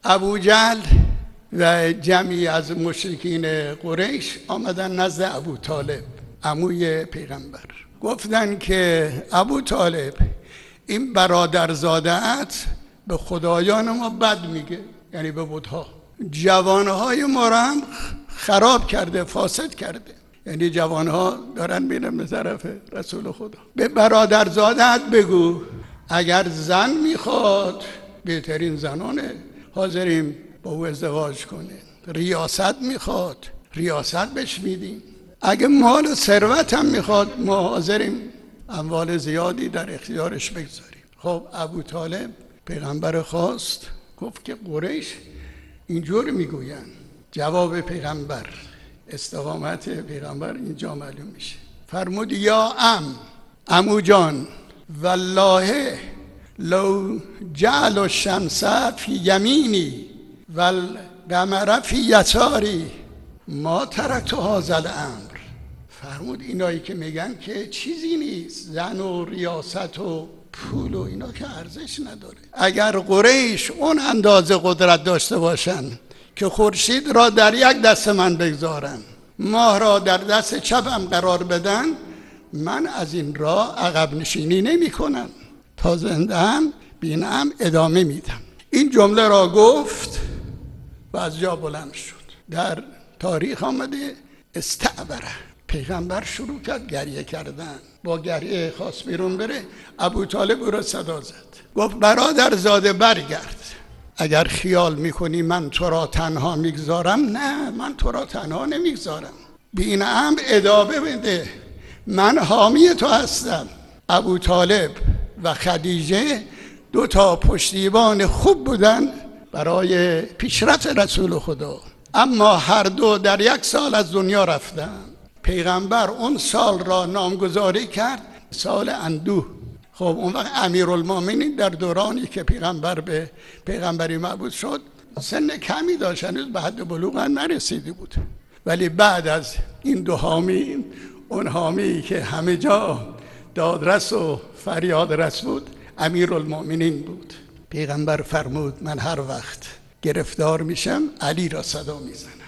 ابوجهل و جمعی از مشرکین قریش آمدن نزد ابوطالب عموی پیغمبر. گفتن که ابوطالب این برادرزاده‌ات به خدایان ما بد میگه، یعنی به بت‌ها. جوانهای ما را هم خراب کرده، فاسد کرده، یعنی جوانها دارن میرن به طرف رسول خدا. به برادرزاده‌ات بگو اگر زن میخواد، بهترین زنانه، حاضریم با او ازدواج کنه. ریاست میخواد، ریاست بهش میدیم. اگه مال و ثروت هم میخواد، ما حاضریم اموال زیادی در اختیارش بگذاریم. خب ابوطالب پیغمبر خواست، گفت که قریش اینجور میگوین. جواب پیغمبر، استقامت پیغمبر اینجا معلوم میشه. فرمود یا عمو جان، والله لو جعل الشمس فی یمینی والقمر فی یساری ما ترکت هذا الامر. فرمود اینایی که میگن که چیزی نیست، زن و ریاست و پول و اینا که ارزش نداره. اگر قریش اون اندازه قدرت داشته باشن که خورشید را در یک دست من بگذارن، ماه را در دست چپم قرار بدن، من از این راه عقب نشینی نمی کنم، تا زنده هم بینم ادامه میدم. این جمله را گفت و از جا بلند شد. در تاریخ آمده استعبره. پیغمبر شروع کرد گریه کردن، با گریه خواست بیرون بره. ابوطالب او را صدا زد، گفت برادرزاده برگرد. اگر خیال میکنی من تو را تنها میگذارم، نه، من تو را تنها نمیگذارم، بین امر ادامه بده، من حامی تو هستم. ابوطالب و خدیجه دو تا پشتیبان خوب بودن برای پیشرفت رسول خدا، اما هر دو در یک سال از دنیا رفتن. پیغمبر اون سال را نامگذاری کرد سال اندوه. خب اون وقت امیرالمومنین در دورانی که پیغمبر به پیغمبری مبعوث شد سن کمی داشت، هنوز به حد بلوغ هم نرسیده بود. ولی بعد از این دو حامی، اون حامی که همه جا دادرس و فریادرس بود، امیرالمومنین بود. پیغمبر فرمود من هر وقت گرفتار میشم علی را صدا میزنم.